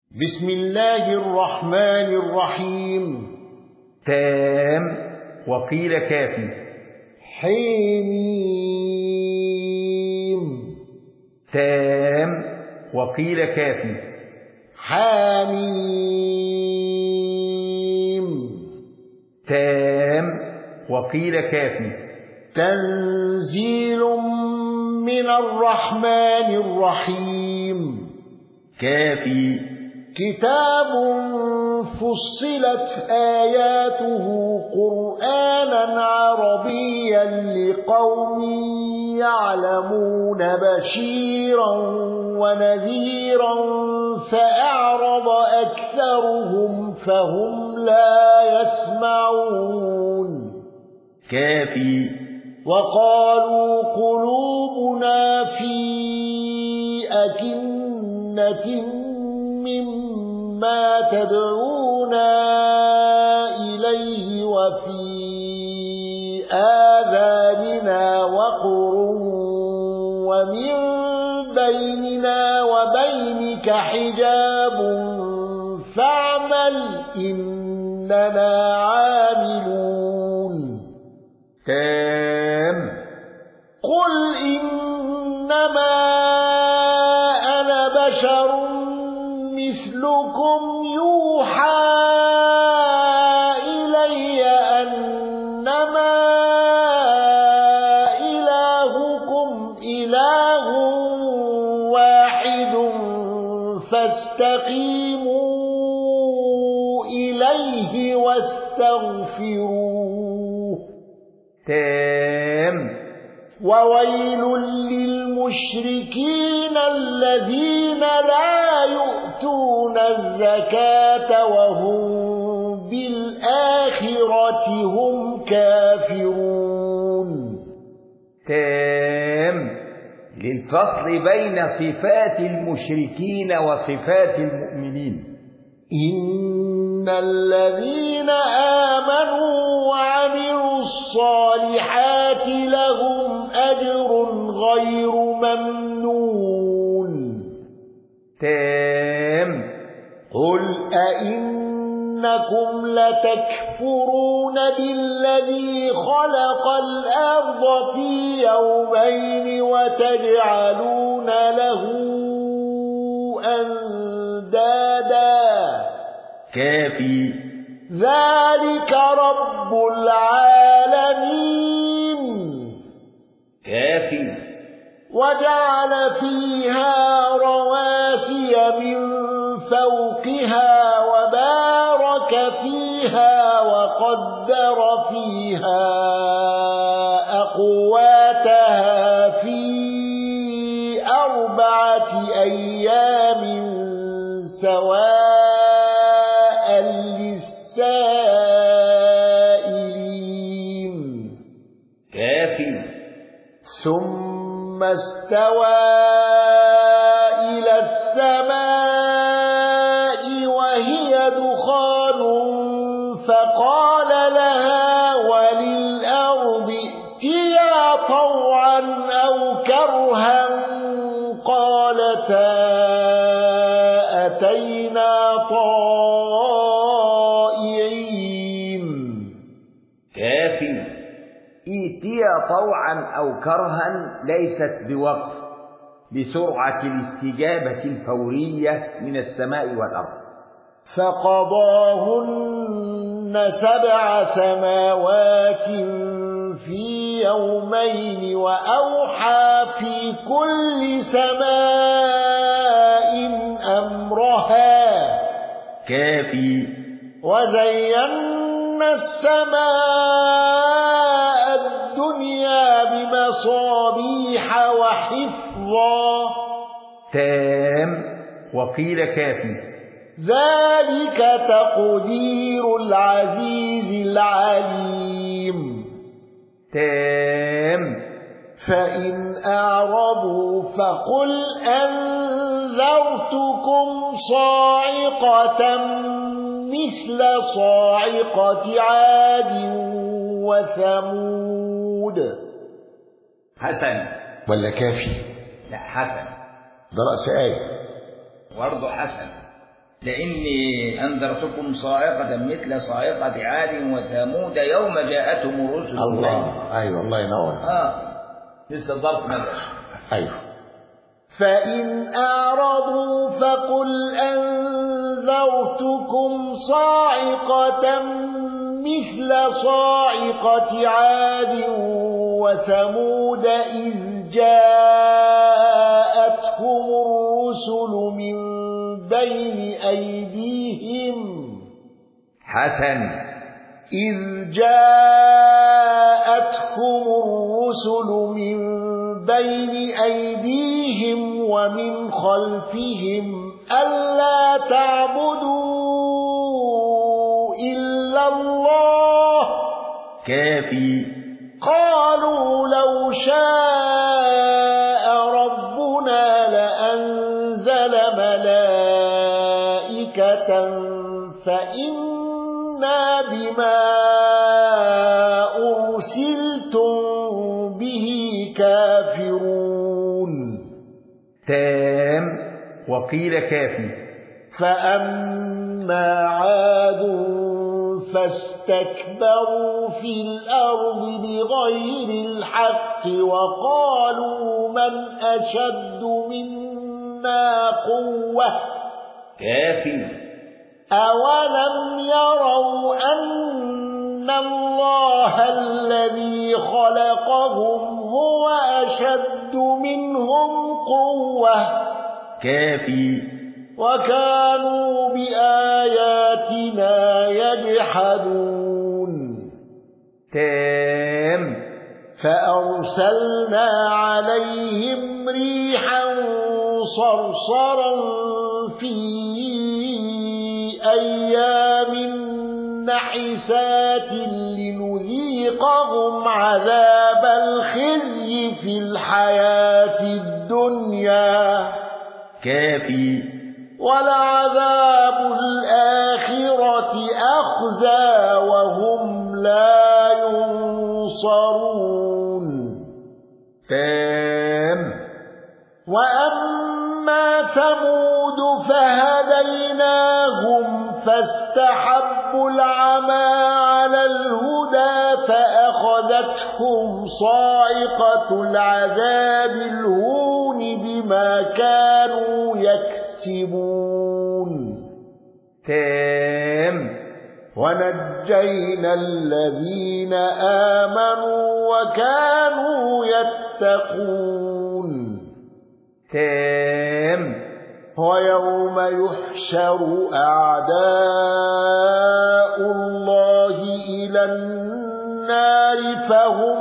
بسم الله الرحمن الرحيم. تام وقيل كافي. حميم. تام وقيل كافي. حميم. تام وقيل كافي. تنزيل من الرحمن الرحيم. كافي. كتاب فصلت آياته قرآنا عربيا لقوم يعلمون بشيرا ونذيرا فأعرض أكثرهم فهم لا يسمعون. كافي. وقالوا قلوبنا في أكنة مما تدعونا إليه وفي آذاننا وقر ومن بيننا وبينك حجاب فاعمل إننا عاملون. تام. قل إنما أنا بشر مثلكم يوحى إلي أنما إلهكم إله واحد فاستقيموا إليه واستغفروه. تام. وويل للمشركين الذين لا يؤتون الزكاة وهم بالآخرة هم كافرون. تام. للفصل بين صفات المشركين وصفات المؤمنين. إن الذين آمنوا وعملوا الصالحات لهم أجر غير ممنون. تام. قل أئنكم لتكفرون بالذي خلق الأرض في يومين وتجعلون له أندادا. كافي. ذلك رب العالمين. كافي. وجعل فيها رواسي من فوقها وبارك فيها وقدر فيها أقواتها في 4 أيام سواء للسائلين. كافي. ثم استوى إلى السماء وهي دخان فقال لها وللأرض ائتيا طوعا أو كرها قالتا أتينا طائعين. كافي. ائتيا طوعا أو كرها ليست بوقف، بسرعة الاستجابة الفورية من السماء والأرض. فقضاهن 7 سماوات في يومين وأوحى في كل سماء أمرها. كافي. وزينا السماء الدنيا بمصابيح وحفظا. تام وقيل كافي. ذلك تقدير العزيز العليم. تام. فإن أعرضوا فقل أنذرتكم صاعقة مثل صاعقة عاد وثمود. حسن ولا كافي؟ لا حسن. ده رأس آية برضه حسن. لإني أنذرتكم صاعقة مثل صاعقة عاد وثمود يوم جاءتهم الرسل. الله. أيوة الله ينور. لسه ظرف نزل. أيوة. فإن أعرضوا فقل أنذرتكم صاعقة مثل صاعقة عاد وثمود إذ جاءتهم الرسل من بين أيديهم. حسن. إذ جاءتهم الرسل من بين أيديهم ومن خلفهم ألا تعبدوا إلا الله. كافي. قالوا لو شاء ربنا لأنزل ملائكة فإنا بما أرسلتم به كافرون. تام وقيل كافي. فأما عاد فاستكبروا في الأرض بغير الحق وقالوا من أشد منا قوة. كافي. أولم يروا أن الله الذي خلقهم هو أشد منهم قوة. كافي. وكانوا بآياتنا يجحدون. تام. فأرسلنا عليهم ريحا صرصرا في أيام نحسات لنذيقهم عذاب الخزي في الحياة الدنيا. كافي. ولعذاب الآخرة أخزى وهم لا ينصرون. تام. وأما ثمود فهديناهم فاستحبوا العمى على الهدى فأخذتهم صاعقة العذاب الهون بما كانوا يكسبون. تام. ونجينا الذين آمنوا وكانوا يتقون. تام. ويوم يحشر أعداء الله إلى النار فهم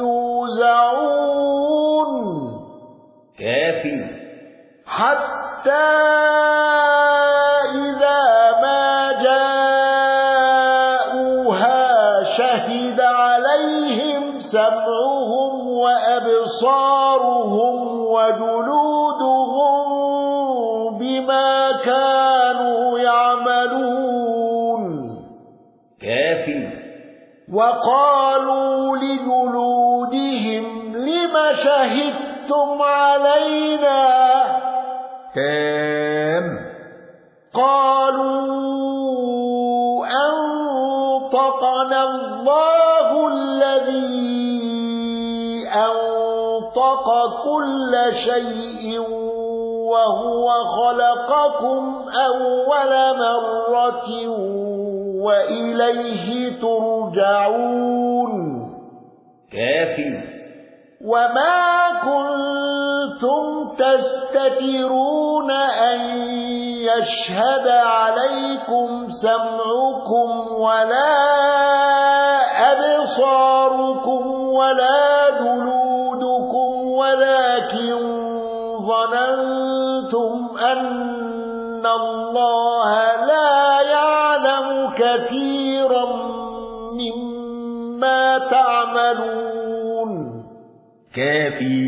يوزعون. كافي. حتى إذا ما جاءوها شهد عليهم سمعهم وأبصارهم وجلودهم بما كانوا يعملون. كافي. وقالوا لجلودهم لم شهدتم علينا. تام. قالوا أنطقنا الله الذي أنطق كل شيء وهو خلقكم أول مرة وإليه ترجعون. كافي. وما كنتم تستترون أن يشهد عليكم سمعكم ولا أبصاركم ولا جلودكم ولكن ظننتم أن الله لا يعلم كثيرا مما تعملون. كافي.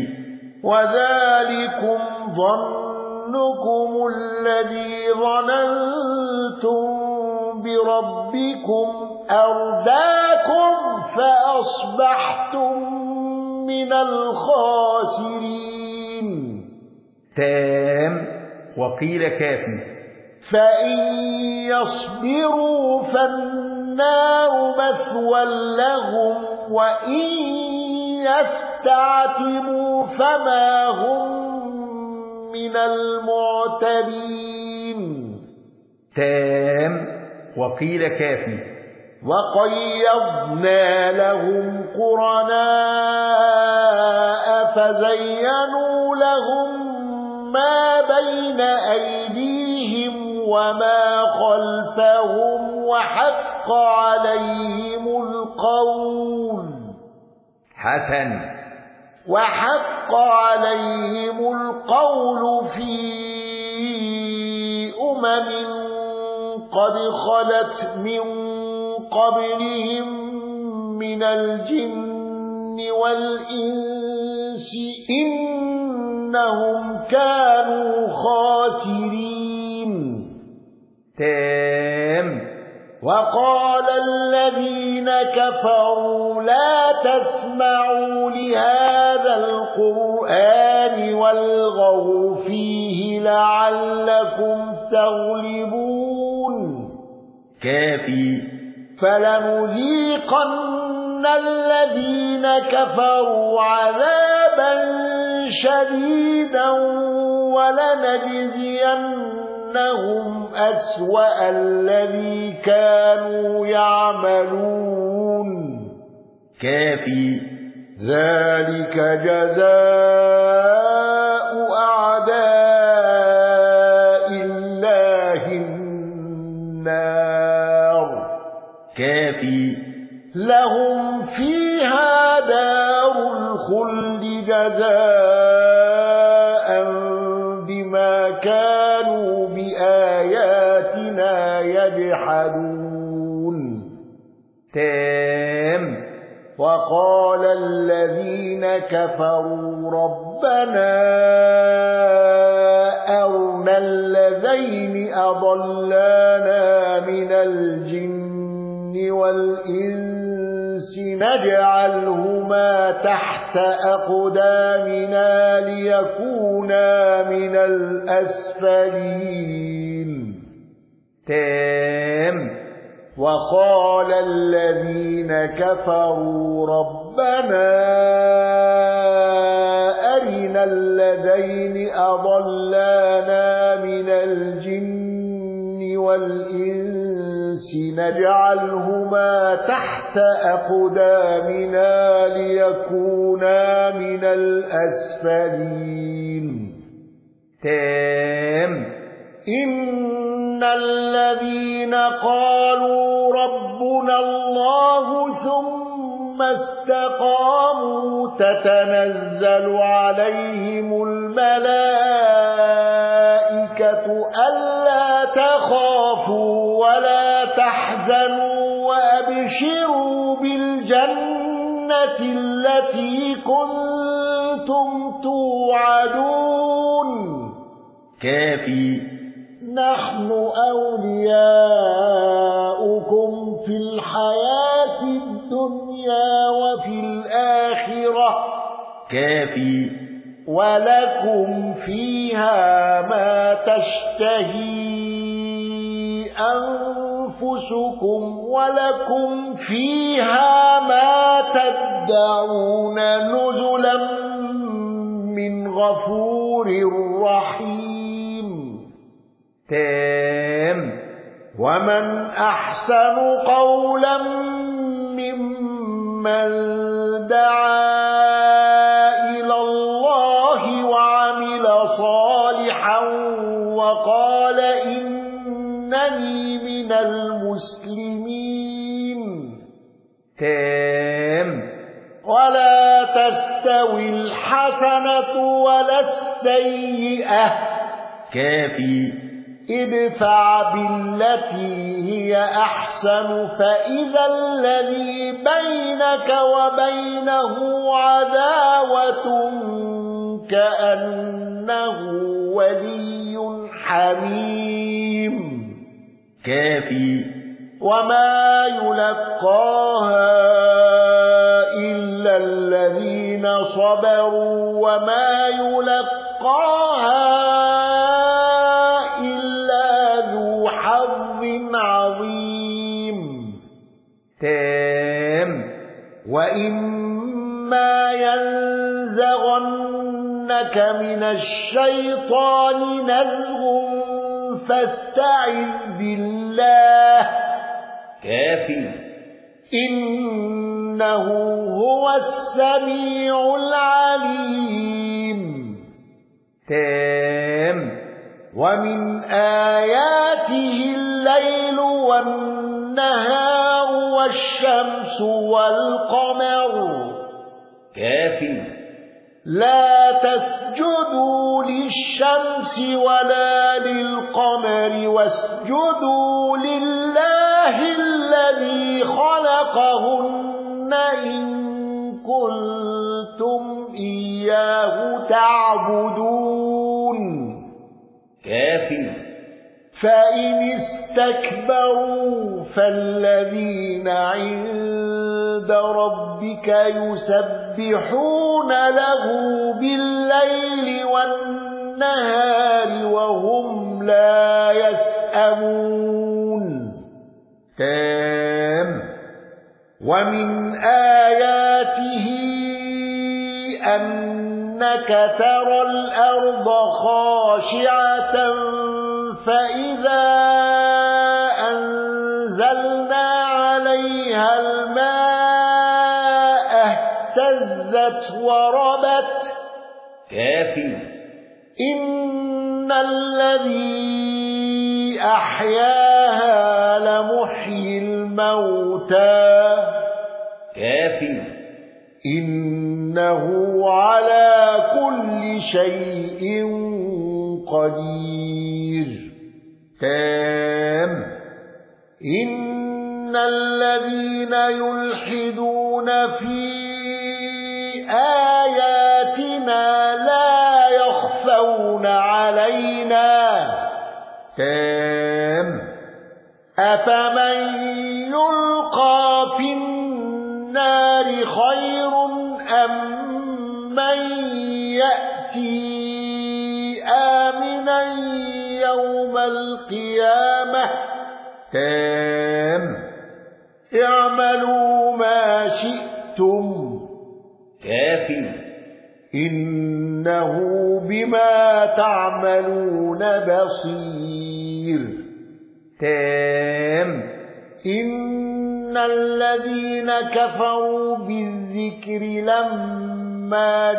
وذلكم ظنكم الذي ظننتم بربكم أرداكم فأصبحتم من الخاسرين. تام وقيل كافي. فإن يصبروا فالنار مثوى لهم وإن يستعتبوا فما هم من المعتبين. تام. وقيل كافي. وقيضنا لهم قرناء فزينوا لهم ما بين أيديهم وما خلفهم وحق عليهم القول حسن. وحق عليهم القول في قد خلت من قبلهم من الجن والإنس إنهم كانوا خاسرين. تام. وقال الذين كفروا لا تسمعوا لهذا القرآن والغوا فيه لعلكم تغلبون. كافي. فلنذيقن الذين كفروا عذابا شديدا ولنجزينهم أسوأ الذي كانوا يعملون. كافي. ذلك جزاء أعداء الله النار. كافي. لهم فيها دار الخلد جزاء بما كانوا بآياتنا يجحدون. تام. وقال الذين كفروا ربنا أرنا الذين أضلانا من الجن والإنس نجعلهما تحت أقدامنا ليكونا من الأسفلين. تام. وقال الذين كفروا ربنا أرنا الذين أضلانا من الجن والإنس نجعلهما تحت أقدامنا ليكونا من الأسفلين. تام. إن الذين قالوا ربنا الله ثم استقاموا تتنزل عليهم الملائكة ألا تخافوا ولا تحزنوا وأبشروا بالجنة التي كنتم توعدون. كافي. نحن أولياؤكم في الحياة الدنيا وفي الآخرة. كافي. ولكم فيها ما تشتهي أنفسكم ولكم فيها ما تدعون نزلا من غفور رحيم. تام. ومن أحسن قولا ممن دعا إلى الله وعمل صالحا وقال إنني من المسلمين. تام. ولا تستوي الحسنة ولا السيئة. كافي. ادفع بالتي هي أحسن فإذا الذي بينك وبينه عداوة كأنه ولي حميم. كافي. وما يلقاها إلا الذين صبروا وما يلقاها إلا ذو حظ عظيم تام. وإما ينزغنك من الشيطان نزغ فاستعذ بالله كافي. إنه هو السميع العليم تام. ومن آياته الليل والنهار والشمس والقمر كافي. لا تسجدوا للشمس ولا للقمر واسجدوا لله الذي خلقهن إن كنتم إياه تعبدون كافي. فإن استكبروا فالذين عند ربك يسبحون له بالليل والنهار وهم لا يسأمون تام. ومن آياته أنك ترى الأرض خاشعة فإذا أنزلنا عليها الماء اهتزت وربت كافي. إن الذي أحياها لمحيي الموتى كافي. إنه على كل شيء قدير تام. إن الذين يلحدون في آياتنا لا يخفون علينا تام. أفمن يلقى في النار خير أم من يأتي آمنا يوم القيامة تام. اعملوا ما شئتم كافي. إنه بما تعملون بصير تام. إن الذين كفروا بالذكر لما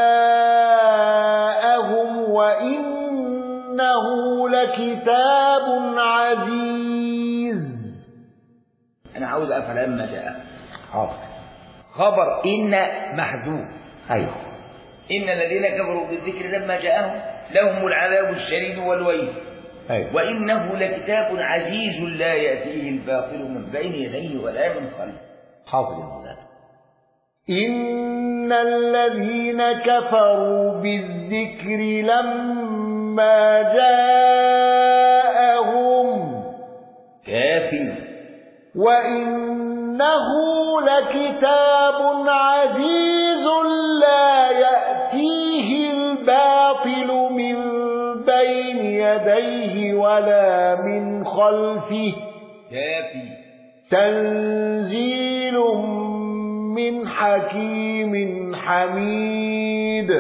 جاءهم وإنه لكتاب عزيز. أنا عاوز أفعل لما جاء. حاضر. خبر إن محذوف. أيوه. إن الذين كفروا بالذكر لما جاءهم لهم العذاب الشديد والويل. أيوه. وإنه لكتاب عزيز لا يأتيه الباطل من بين يديه ولا من خلفه. حاضر يا مولانا. إن الذين كفروا بالذكر لما جاءهم كافي. وإنه لكتاب عزيز لا يأتيه الباطل من بين يديه ولا من خلفه كافي. تنزيل من حكيم حميد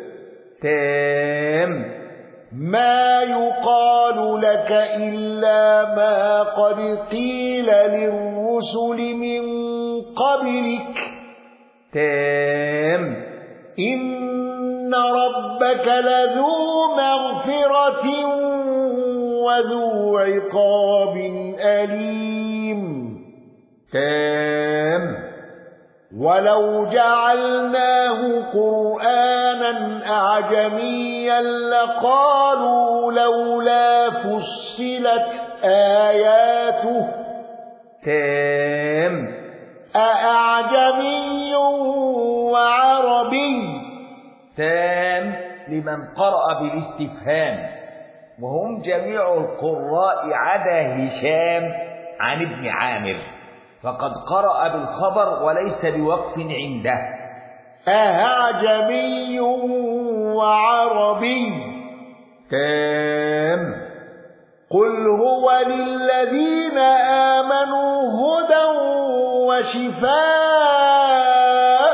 تام. ما يقال لك إلا ما قد قيل للرسل من قبلك تام. إن ربك لذو مغفرة وذو عقاب أليم تام. ولو جعلناه قرآنا أعجميا لقالوا لولا فصلت آياته تام. أأعجمي وعربي تام لمن قرأ بالاستفهام وهم جميع القراء عدا هشام عن ابن عامر فقد قرأ بالخبر وليس بوقف عنده. أأعجمي وعربي تام. قل هو للذين آمنوا هدى وشفاء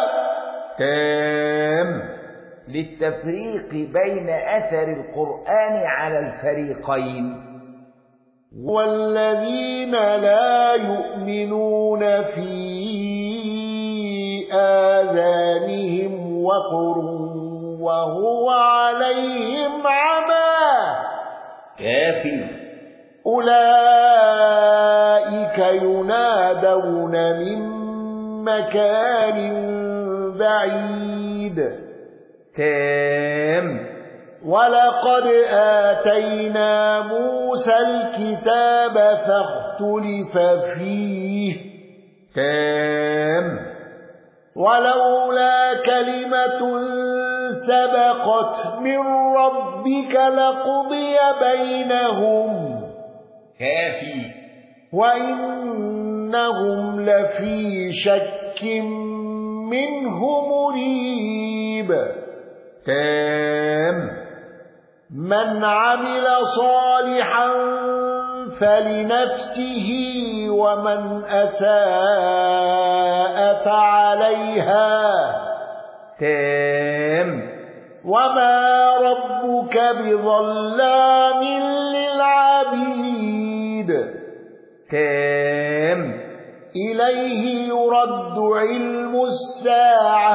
تام للتفريق بين أثر القرآن على الفريقين. والذين لا يؤمنون في آذانهم وقر وهو عليهم عمى كافي أولئك ينادون من مكان بعيد تام ولقد آتينا موسى الكتاب فاختلف فيه تام ولولا كلمة سبقت من ربك لقضي بينهم كافي وإنهم لفي شك منه مريب تام من عمل صالحا فلنفسه ومن أساء فعليها تام وما ربك بظلام للعبيد تام إليه يرد علم الساعة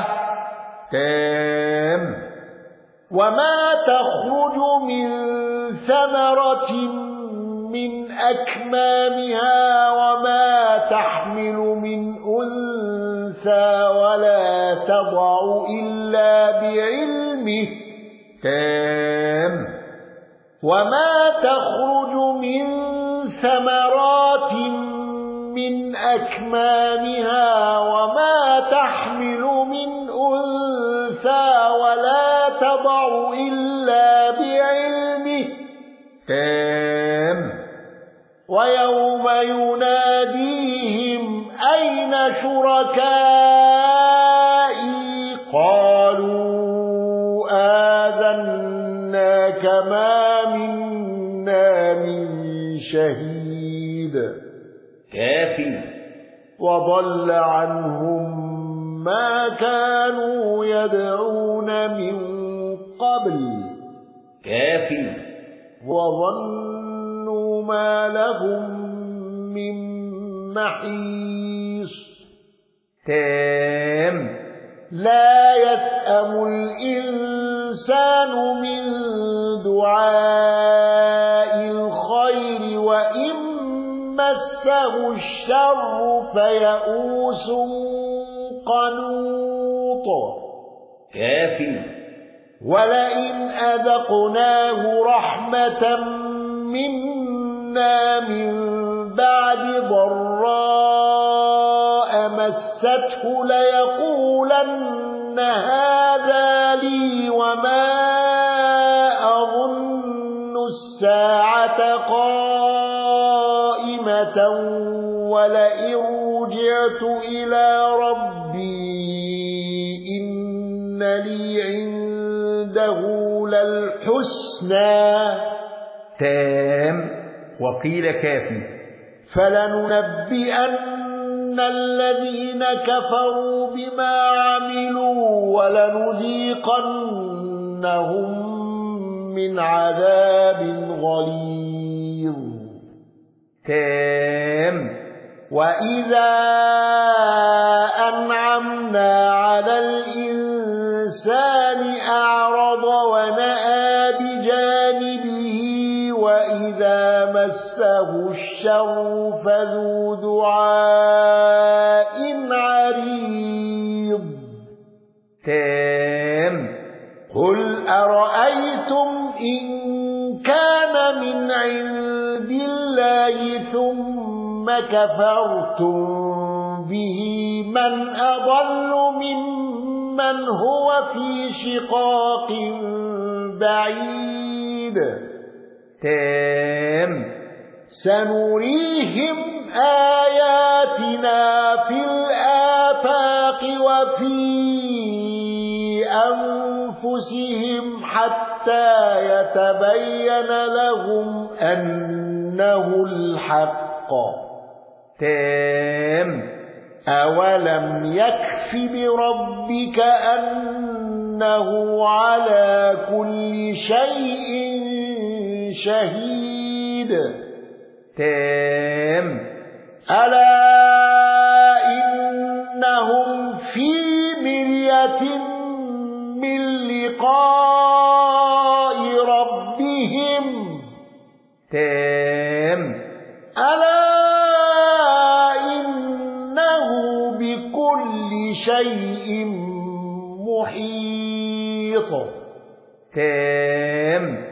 تام وما تخرج من ثمرة من أكمامها وما تحمل من أنثى ولا تضع إلا بعلمه تام وما تخرج من ثمرات من أكمامها وما تحمل من أنثى ولا تضع إلا بعلمه تام ويوم يناديهم أين شركائي قالوا آذناك ما منا من شهيد كافي وضل عنهم ما كانوا يدعون من قبل كافي وظنوا ما لهم من محيص تام لا يسأم الإنسان من دعاء الخير وإن مسه الشر فيئوس قنوط كافي ولئن أذقناه رحمة منا من بعد ضراء مسته ليقولن هذا لي وما أظن الساعة قائمة ولئن رجعت إلى ربي إن لي عنده للحسنى تام وقيل كافي فلننبئن الذين كفروا بما عملوا ولنذيقنهم من عذاب غليظ تام وإذا أنعمنا على الإنسان أعرض ونأى بجانبه وإذا مسه الشر فذو دعاء عريض تام قل أرأيتم إن كان من عند الله ثم كفرتم به من أضل ممن هو في شقاق بعيد تام سنريهم آياتنا في الآفاق وفي أنفسهم حتى حتى يتبين لهم أنه الحق. تام. أولم يكف بربك أنه على كل شيء شهيد. تام. ألا إنهم في مرية من لقاء ربهم. تام. ألا إنه بكل شيء محيط. تام.